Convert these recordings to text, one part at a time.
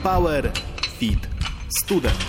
Power Fit Student.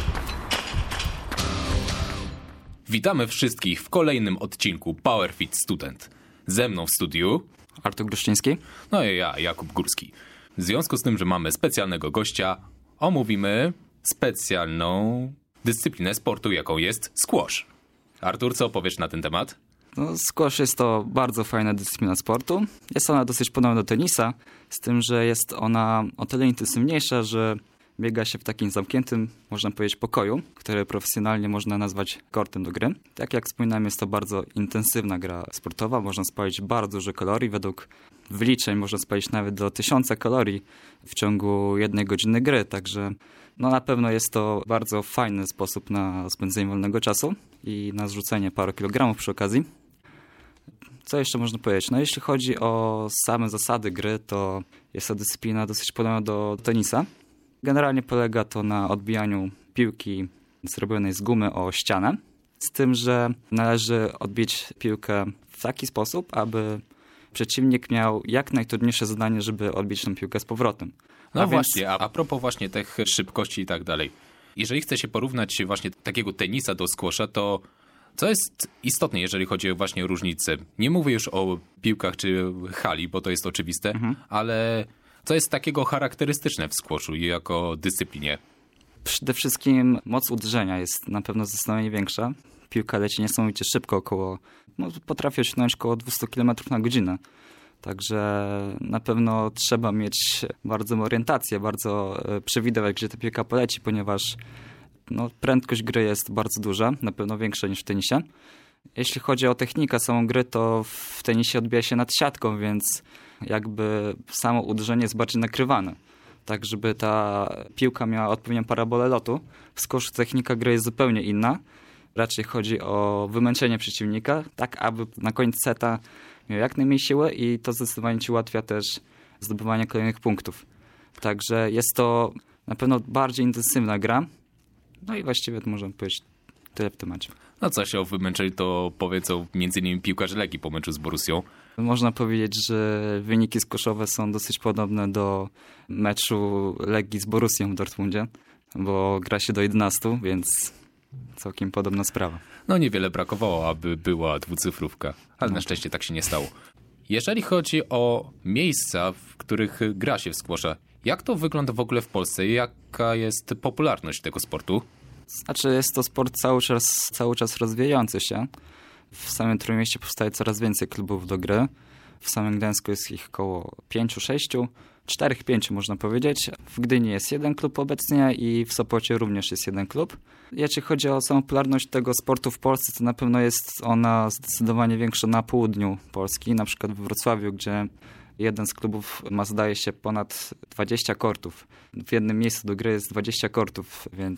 Witamy wszystkich w kolejnym odcinku Power Fit Student. Ze mną w studiu Artur Gruszczyński. No i ja, Jakub Górski. W związku z tym, że mamy specjalnego gościa, omówimy specjalną dyscyplinę sportu, jaką jest squash. Artur, co opowiesz na ten temat? Squash jest to bardzo fajna dyscyplina sportu. Jest ona dosyć podobna do tenisa, z tym, że jest ona o tyle intensywniejsza, że biega się w takim zamkniętym, można powiedzieć, pokoju, który profesjonalnie można nazwać kortem do gry. Tak jak wspominałem, jest to bardzo intensywna gra sportowa. Można spalić bardzo dużo kalorii. Według wyliczeń można spalić nawet do 1000 kalorii w ciągu 1 godziny gry. Także na pewno jest to bardzo fajny sposób na spędzenie wolnego czasu i na zrzucenie paru kilogramów przy okazji. Co jeszcze można powiedzieć? Jeśli chodzi o same zasady gry, to jest to dyscyplina dosyć podobna do tenisa. Generalnie polega to na odbijaniu piłki zrobionej z gumy o ścianę, z tym, że należy odbić piłkę w taki sposób, aby przeciwnik miał jak najtrudniejsze zadanie, żeby odbić tę piłkę z powrotem. Właśnie, a propos właśnie tych szybkości i tak dalej. Jeżeli chce się porównać właśnie takiego tenisa do squasha, to co jest istotne, jeżeli chodzi o właśnie różnice? Nie mówię już o piłkach czy hali, bo to jest oczywiste, ale co jest takiego charakterystyczne w squashu jako dyscyplinie? Przede wszystkim moc uderzenia jest na pewno zdecydowanie większa. Piłka leci niesamowicie szybko, potrafi osiągnąć około 200 km na godzinę. Także na pewno trzeba mieć bardzo orientację, bardzo przewidywać, gdzie ta piłka poleci, ponieważ prędkość gry jest bardzo duża, na pewno większa niż w tenisie. Jeśli chodzi o technikę samą gry, to w tenisie odbija się nad siatką, więc jakby samo uderzenie jest bardziej nakrywane. Tak, żeby ta piłka miała odpowiednią parabolę lotu. W squashu technika gry jest zupełnie inna. Raczej chodzi o wymęczenie przeciwnika, tak aby na koniec seta miał jak najmniej siły i to zdecydowanie ci ułatwia też zdobywanie kolejnych punktów. Także jest to na pewno bardziej intensywna gra. I właściwie to można powiedzieć tyle w temacie. Coś o wymęczeniu to powiedzą m.in. piłkarze Legii po meczu z Borussią. Można powiedzieć, że wyniki squashowe są dosyć podobne do meczu Legii z Borussią w Dortmundzie, bo gra się do 11, więc całkiem podobna sprawa. Niewiele brakowało, aby była dwucyfrówka, ale na szczęście tak się nie stało. Jeżeli chodzi o miejsca, w których gra się w squasha, jak to wygląda w ogóle w Polsce? Jaka jest popularność tego sportu? Jest to sport cały czas rozwijający się. W samym Trójmieście powstaje coraz więcej klubów do gry. W samym Gdańsku jest ich około 5-6, 4-5 można powiedzieć. W Gdyni jest 1 klub obecnie i w Sopocie również jest 1 klub. Jeśli chodzi o samą popularność tego sportu w Polsce, to na pewno jest ona zdecydowanie większa na południu Polski, na przykład w Wrocławiu, gdzie jeden z klubów ma, zdaje się, ponad 20 kortów. W jednym miejscu do gry jest 20 kortów, więc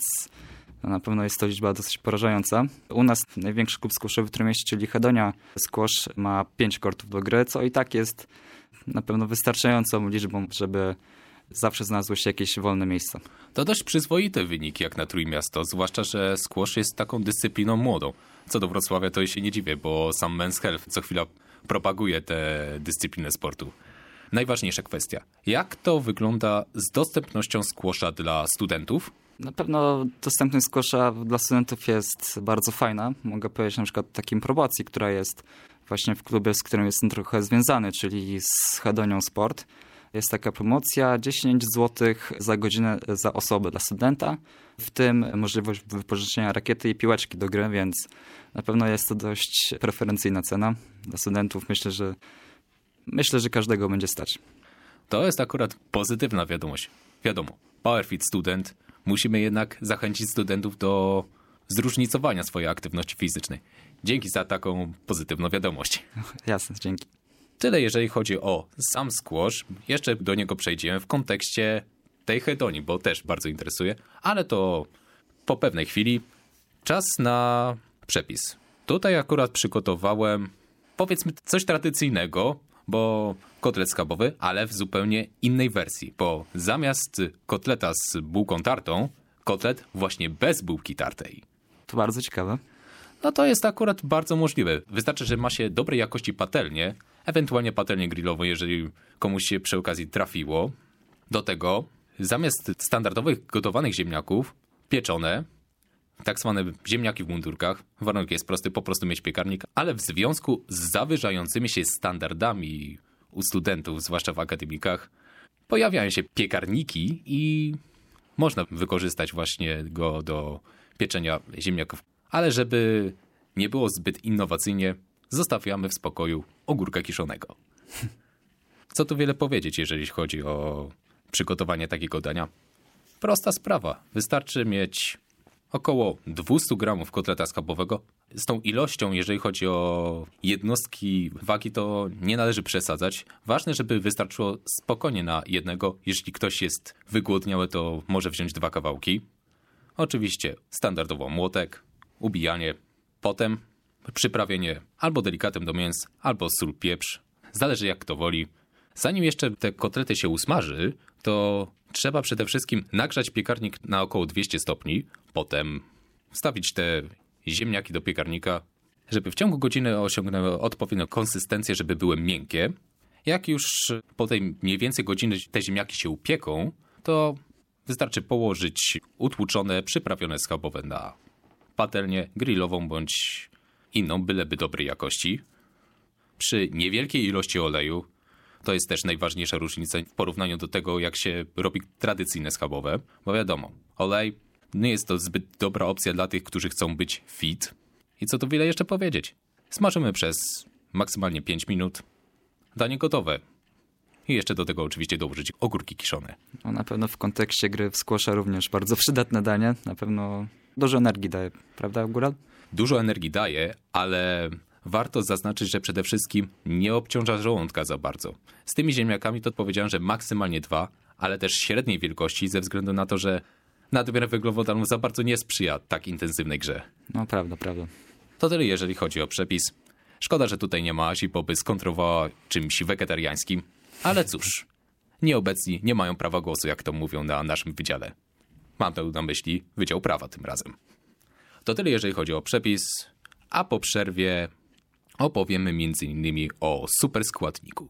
na pewno jest to liczba dosyć porażająca. U nas największy klub squashowy w Trójmieście, czyli Hedonia Squash, ma 5 kortów do gry, co i tak jest na pewno wystarczającą liczbą, żeby zawsze znalazło się jakieś wolne miejsca. To dość przyzwoite wyniki jak na Trójmiasto, zwłaszcza, że squash jest taką dyscypliną młodą. Co do Wrocławia, to się nie dziwię, bo sam Men's Health co chwila propaguje tę dyscyplinę sportu. Najważniejsza kwestia. Jak to wygląda z dostępnością squasha dla studentów? Na pewno dostępność squasha dla studentów jest bardzo fajna. Mogę powiedzieć na przykład o takim promocji, która jest właśnie w klubie, z którym jestem trochę związany, czyli z Hedonią Sport. Jest taka promocja 10 zł za godzinę za osobę dla studenta, w tym możliwość wypożyczenia rakiety i piłeczki do gry, więc na pewno jest to dość preferencyjna cena dla studentów. Myślę, że każdego będzie stać. To jest akurat pozytywna wiadomość. Wiadomo, PowerFit Student, musimy jednak zachęcić studentów do zróżnicowania swojej aktywności fizycznej. Dzięki za taką pozytywną wiadomość. Jasne, dzięki. Tyle jeżeli chodzi o sam squash. Jeszcze do niego przejdziemy w kontekście tej Hedonii, bo też bardzo interesuje, ale to po pewnej chwili. Czas na przepis. Tutaj akurat przygotowałem, powiedzmy, coś tradycyjnego, bo kotlet schabowy, ale w zupełnie innej wersji, bo zamiast kotleta z bułką tartą, kotlet właśnie bez bułki tartej. To bardzo ciekawe. To jest akurat bardzo możliwe. Wystarczy, że ma się dobrej jakości patelnię, ewentualnie patelnię grillową, jeżeli komuś się przy okazji trafiło. Do tego zamiast standardowych gotowanych ziemniaków, pieczone, tak zwane ziemniaki w mundurkach. Warunek jest prosty, po prostu mieć piekarnik, ale w związku z zawyżającymi się standardami u studentów, zwłaszcza w akademikach, pojawiają się piekarniki i można wykorzystać właśnie go do pieczenia ziemniaków. Ale żeby nie było zbyt innowacyjnie, zostawiamy w spokoju ogórka kiszonego. Co tu wiele powiedzieć, jeżeli chodzi o przygotowanie takiego dania? Prosta sprawa. Wystarczy mieć około 200 gramów kotleta schabowego. Z tą ilością, jeżeli chodzi o jednostki wagi, to nie należy przesadzać. Ważne, żeby wystarczyło spokojnie na jednego. Jeśli ktoś jest wygłodniały, to może wziąć 2 kawałki. Oczywiście standardowo młotek, ubijanie, potem przyprawienie albo delikatem do mięs, albo sól, pieprz. Zależy jak kto woli. Zanim jeszcze te kotlety się usmaży, to trzeba przede wszystkim nagrzać piekarnik na około 200 stopni, potem wstawić te ziemniaki do piekarnika, żeby w ciągu godziny osiągnęły odpowiednią konsystencję, żeby były miękkie. Jak już po tej mniej więcej godziny te ziemniaki się upieką, to wystarczy położyć utłuczone, przyprawione schabowe na patelnię grillową bądź inną, byleby dobrej jakości. Przy niewielkiej ilości oleju, to jest też najważniejsza różnica w porównaniu do tego, jak się robi tradycyjne schabowe, bo wiadomo, olej nie jest to zbyt dobra opcja dla tych, którzy chcą być fit. I co tu wiele jeszcze powiedzieć. Smażymy przez maksymalnie 5 minut. Danie gotowe. I jeszcze do tego oczywiście dołożyć ogórki kiszone. No, na pewno w kontekście gry w squasha również bardzo przydatne danie. Na pewno dużo energii daje, prawda, Góral? Dużo energii daje, ale warto zaznaczyć, że przede wszystkim nie obciąża żołądka za bardzo. Z tymi ziemniakami to powiedziałem, że maksymalnie 2, ale też średniej wielkości ze względu na to, że nadmiar węglowodanów za bardzo nie sprzyja tak intensywnej grze. No prawda. To tyle, jeżeli chodzi o przepis. Szkoda, że tutaj nie ma Asi, bo by skontrowała czymś wegetariańskim. Ale cóż, nieobecni nie mają prawa głosu, jak to mówią na naszym wydziale. Mam tu na myśli Wydział Prawa tym razem. To tyle, jeżeli chodzi o przepis, a po przerwie opowiemy m.in. o superskładniku.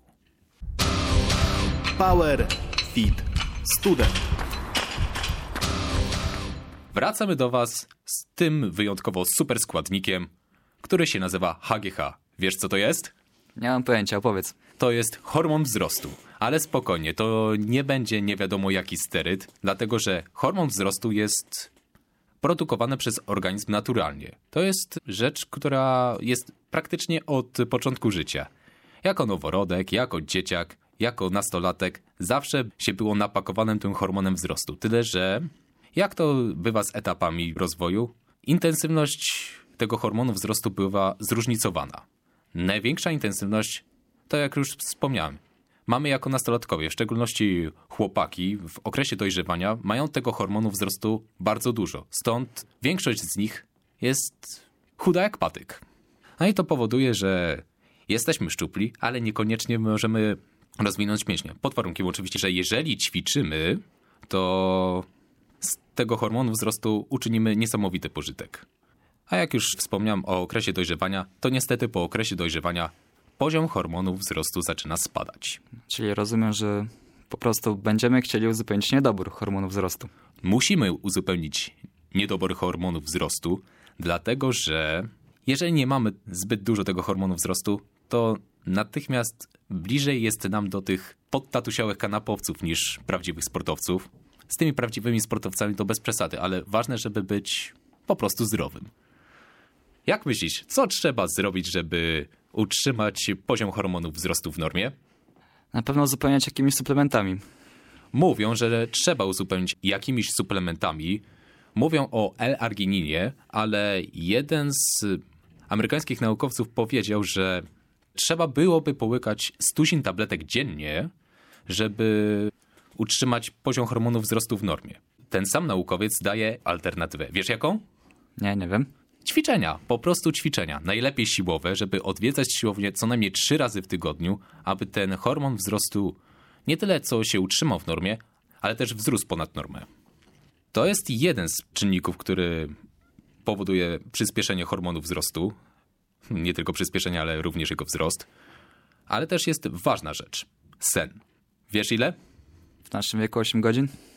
Power Fit Student. Wracamy do Was z tym wyjątkowo superskładnikiem, który się nazywa HGH. Wiesz, co to jest? Nie mam pojęcia, opowiedz. To jest hormon wzrostu, ale spokojnie, to nie będzie nie wiadomo jaki steryd, dlatego że hormon wzrostu jest produkowany przez organizm naturalnie. To jest rzecz, która jest praktycznie od początku życia. Jako noworodek, jako dzieciak, jako nastolatek zawsze się było napakowanym tym hormonem wzrostu. Tyle, że jak to bywa z etapami rozwoju, intensywność tego hormonu wzrostu bywa zróżnicowana. Największa intensywność to, jak już wspomniałem, mamy jako nastolatkowie, w szczególności chłopaki w okresie dojrzewania mają tego hormonu wzrostu bardzo dużo. Stąd większość z nich jest chuda jak patyk. No i to powoduje, że jesteśmy szczupli, ale niekoniecznie możemy rozwinąć mięśnie. Pod warunkiem oczywiście, że jeżeli ćwiczymy, to z tego hormonu wzrostu uczynimy niesamowity pożytek. A jak już wspomniałem o okresie dojrzewania, to niestety po okresie dojrzewania poziom hormonów wzrostu zaczyna spadać. Czyli rozumiem, że po prostu będziemy chcieli uzupełnić niedobór hormonów wzrostu. Musimy uzupełnić niedobór hormonów wzrostu, dlatego że jeżeli nie mamy zbyt dużo tego hormonu wzrostu, to natychmiast bliżej jest nam do tych podtatusiałych kanapowców niż prawdziwych sportowców. Z tymi prawdziwymi sportowcami to bez przesady, ale ważne, żeby być po prostu zdrowym. Jak myślisz, co trzeba zrobić, żeby utrzymać poziom hormonów wzrostu w normie? Na pewno uzupełniać jakimiś suplementami. Mówią, że trzeba uzupełnić jakimiś suplementami. Mówią o L-argininie, ale jeden z amerykańskich naukowców powiedział, że trzeba byłoby połykać 100 tabletek dziennie, żeby utrzymać poziom hormonów wzrostu w normie. Ten sam naukowiec daje alternatywę. Wiesz jaką? Nie wiem. Ćwiczenia, po prostu ćwiczenia. Najlepiej siłowe, żeby odwiedzać siłownię co najmniej 3 razy w tygodniu, aby ten hormon wzrostu nie tyle co się utrzymał w normie, ale też wzrósł ponad normę. To jest jeden z czynników, który powoduje przyspieszenie hormonu wzrostu. Nie tylko przyspieszenie, ale również jego wzrost. Ale też jest ważna rzecz. Sen. Wiesz ile? W naszym wieku 8 godzin?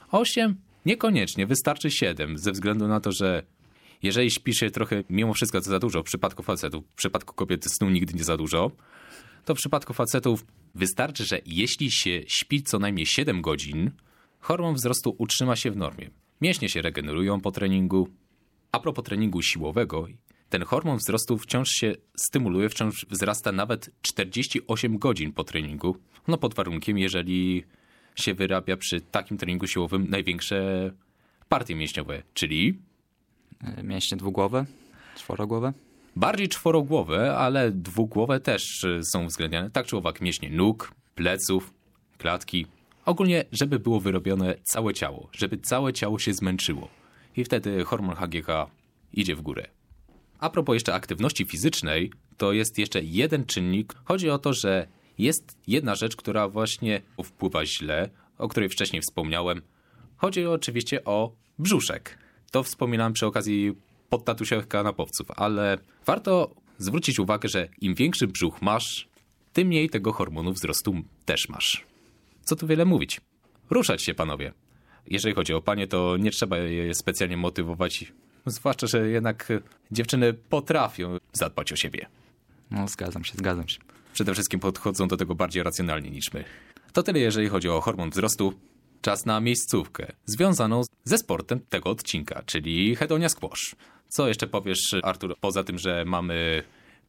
8? Niekoniecznie, wystarczy 7, ze względu na to, że jeżeli śpi się trochę, mimo wszystko to za dużo w przypadku facetów, w przypadku kobiet snu nigdy nie za dużo, to w przypadku facetów wystarczy, że jeśli się śpi co najmniej 7 godzin, hormon wzrostu utrzyma się w normie. Mięśnie się regenerują po treningu. A propos treningu siłowego, ten hormon wzrostu wciąż się stymuluje, wciąż wzrasta nawet 48 godzin po treningu. No pod warunkiem, jeżeli się wyrabia przy takim treningu siłowym największe partie mięśniowe, czyli Mięśnie dwugłowe, czworogłowe. bardziej czworogłowe, ale dwugłowe też są uwzględniane. Tak czy owak mięśnie nóg, pleców, klatki. Ogólnie, żeby było wyrobione całe ciało, żeby całe ciało się zmęczyło. I wtedy hormon HGH idzie w górę. A propos jeszcze aktywności fizycznej, to jest jeszcze jeden czynnik. Chodzi o to, że jest jedna rzecz, która właśnie wpływa źle, o której wcześniej wspomniałem. Chodzi oczywiście o brzuszek. To wspominałem przy okazji podtatusiowych kanapowców, ale warto zwrócić uwagę, że im większy brzuch masz, tym mniej tego hormonu wzrostu też masz. Co tu wiele mówić. Ruszać się, panowie. Jeżeli chodzi o panie, to nie trzeba je specjalnie motywować, zwłaszcza, że jednak dziewczyny potrafią zadbać o siebie. No, zgadzam się. Przede wszystkim podchodzą do tego bardziej racjonalnie niż my. To tyle, jeżeli chodzi o hormon wzrostu. Czas na miejscówkę związaną ze sportem tego odcinka, czyli Hedonia Squash. Co jeszcze powiesz, Artur, poza tym, że mamy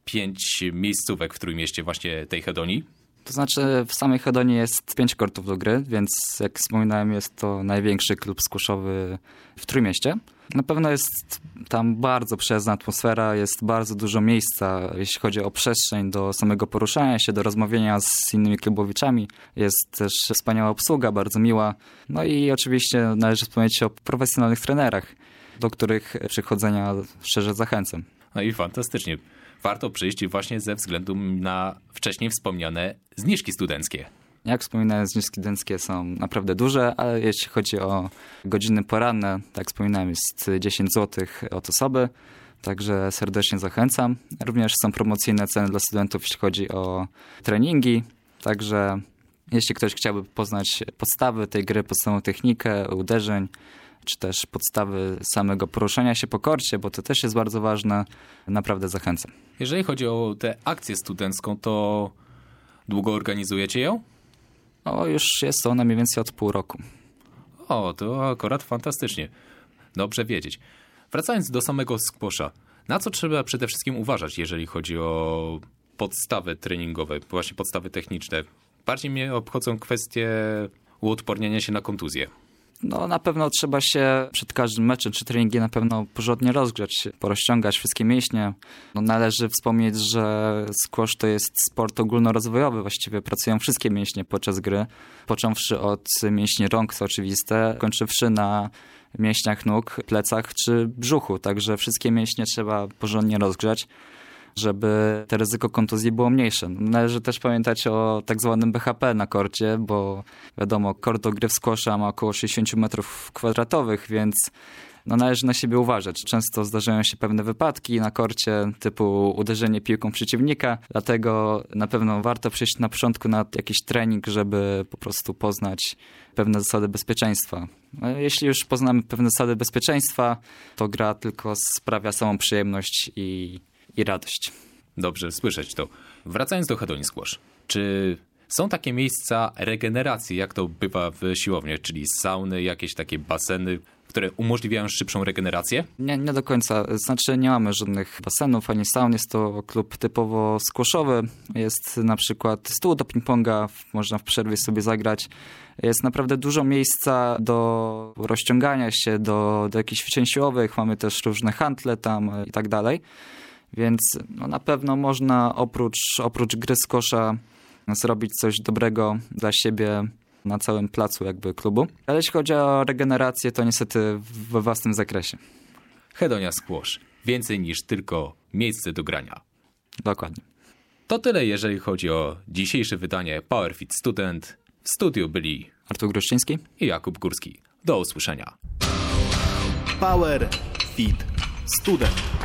5 miejscówek w Trójmieście właśnie tej Hedonii? To znaczy w samej Hedonii jest 5 kortów do gry, więc jak wspominałem, jest to największy klub squashowy w Trójmieście. Na pewno jest tam bardzo przyjazna atmosfera, jest bardzo dużo miejsca, jeśli chodzi o przestrzeń do samego poruszania się, do rozmawiania z innymi klubowiczami. Jest też wspaniała obsługa, bardzo miła. No i oczywiście należy wspomnieć o profesjonalnych trenerach, do których przychodzenia szczerze zachęcam. No i fantastycznie. Warto przyjść właśnie ze względu na wcześniej wspomniane zniżki studenckie. Jak wspominałem, zniżki studenckie są naprawdę duże, ale jeśli chodzi o godziny poranne, tak jak wspominałem, jest 10 zł od osoby, także serdecznie zachęcam. Również są promocyjne ceny dla studentów, jeśli chodzi o treningi, także jeśli ktoś chciałby poznać podstawy tej gry, podstawową technikę, uderzeń, czy też podstawy samego poruszania się po korcie, bo to też jest bardzo ważne, naprawdę zachęcam. Jeżeli chodzi o tę akcję studencką, to długo organizujecie ją? O, już jest to ona mniej więcej od pół roku. O, to akurat fantastycznie. Dobrze wiedzieć. Wracając do samego squasha, na co trzeba przede wszystkim uważać, jeżeli chodzi o podstawy treningowe, właśnie podstawy techniczne? Bardziej mnie obchodzą kwestie uodporniania się na kontuzję. No na pewno trzeba się przed każdym meczem czy treningiem na pewno porządnie rozgrzać, porozciągać wszystkie mięśnie. No, należy wspomnieć, że squash to jest sport ogólnorozwojowy, właściwie pracują wszystkie mięśnie podczas gry, począwszy od mięśni rąk, co oczywiste, kończywszy na mięśniach nóg, plecach czy brzuchu, także wszystkie mięśnie trzeba porządnie rozgrzać, żeby to ryzyko kontuzji było mniejsze. Należy też pamiętać o tak zwanym BHP na korcie, bo wiadomo, kort do gry w squasha ma około 60 m2, więc należy na siebie uważać. Często zdarzają się pewne wypadki na korcie, typu uderzenie piłką przeciwnika, dlatego na pewno warto przyjść na początku na jakiś trening, żeby po prostu poznać pewne zasady bezpieczeństwa. Jeśli już poznamy pewne zasady bezpieczeństwa, to gra tylko sprawia samą przyjemność i radość. Dobrze słyszeć to. Wracając do Hedonii Squash. Czy są takie miejsca regeneracji, jak to bywa w siłowni, czyli sauny, jakieś takie baseny, które umożliwiają szybszą regenerację? Nie do końca. Znaczy nie mamy żadnych basenów ani saun. Jest to klub typowo squashowy. Jest na przykład stół do ping-ponga, można w przerwie sobie zagrać. Jest naprawdę dużo miejsca do rozciągania się, do jakichś ćwiczeń siłowych. Mamy też różne handle tam i tak dalej. Więc no, na pewno można oprócz gry squasha zrobić coś dobrego dla siebie na całym placu jakby klubu. Ale jeśli chodzi o regenerację, to niestety we własnym zakresie. Hedonia Squash. Więcej niż tylko miejsce do grania. Dokładnie. To tyle, jeżeli chodzi o dzisiejsze wydanie PowerFit Student. W studiu byli Artur Gruszczyński i Jakub Górski. Do usłyszenia. Power Fit Student.